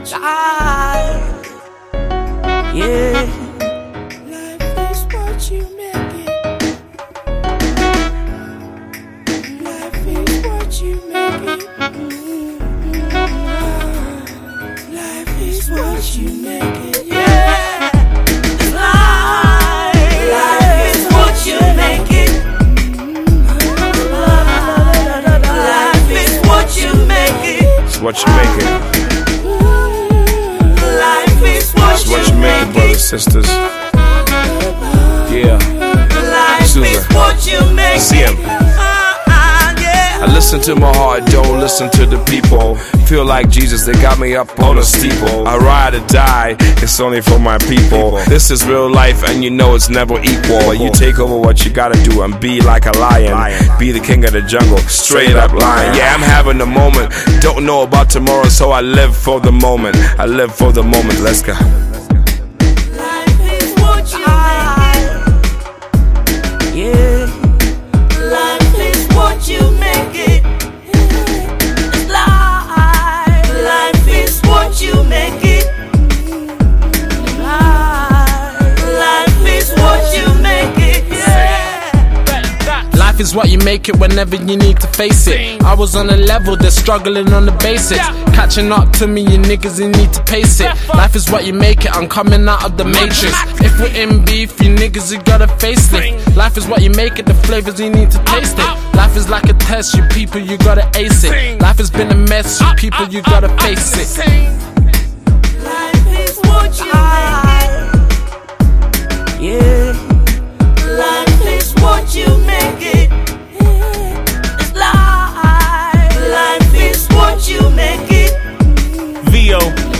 Yeah. Life is what you make it. Life is what you make it. Life is what you make it. Yeah. Life is what you make it. Life is what you make it. It's what you make it. Life is what It's what you make it, brothers, sisters. Yeah. Life is what you make it. See him. I listen to my heart, don't listen to the people. Feel like Jesus, they got me up on a steeple. I ride or die, it's only for my people. This is real life and you know it's never equal. But you take over what you gotta do and be like a lion. Be the king of the jungle, straight up lion. Yeah, I'm having a moment, don't know about tomorrow, so I live for the moment. I live for the moment, let's go. Life is what you make it. Yeah. Life is what you make it. Life is what you make it. Life is what you make it. Yeah. Life is what you make it whenever you need to face it. I was on a level, they're struggling on the basics. Catching up to me, you niggas, you need to pace it. Life is what you make it, I'm coming out of the matrix. If we're in beef, you niggas, you gotta face it. Life is what you make it, the flavors, you need to taste it. Life is like a test, you people, you gotta ace it. Life has been a mess, you people, you gotta face it. Life is what you make it. Yeah. Life is what you make it. Life is what you make it. VO.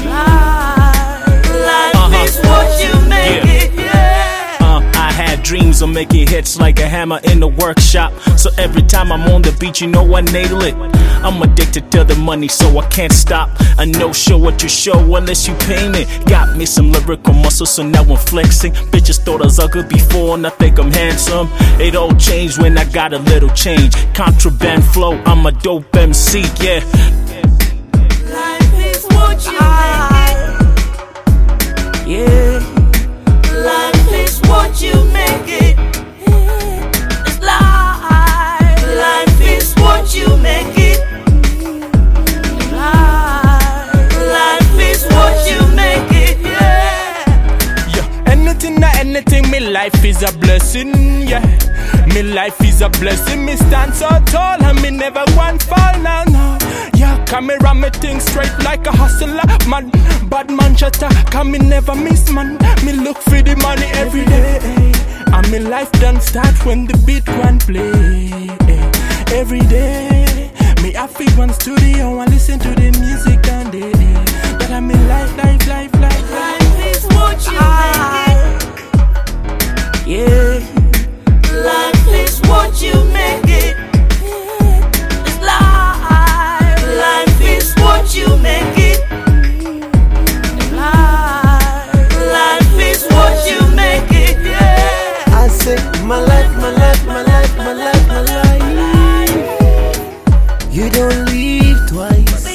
Life is what you make it. Yeah. I had dreams of making hits like a hammer in the workshop. So every time I'm on the beat, you know I nail it. I'm addicted to the money, so I can't stop. I know show what you show unless you paint it. Got me some lyrical muscle, so now I'm flexing. Bitches thought I was ugly before, and I think I'm handsome. It all changed when I got a little change. Contraband flow, I'm a dope MC, yeah. Life is what you make it. Yeah. Life is what you make it. Life is what you make it. Life is what you make it. Yeah, anything, me life is a blessing, yeah. Me life is a blessing, me stand so tall and me never want fall now, no. Yeah, camera me think straight like a hustler, man. Bad man chatter, can me never miss, man. Me look for the money every day. And me life done start when the beat one play. Every day, me I feel one studio and listen to the music and day. But I mean life. Life is what you make it. Yeah. Life is what you make it. Life is what you make it. Life is what you make it. Yeah. I say my life. You don't live twice.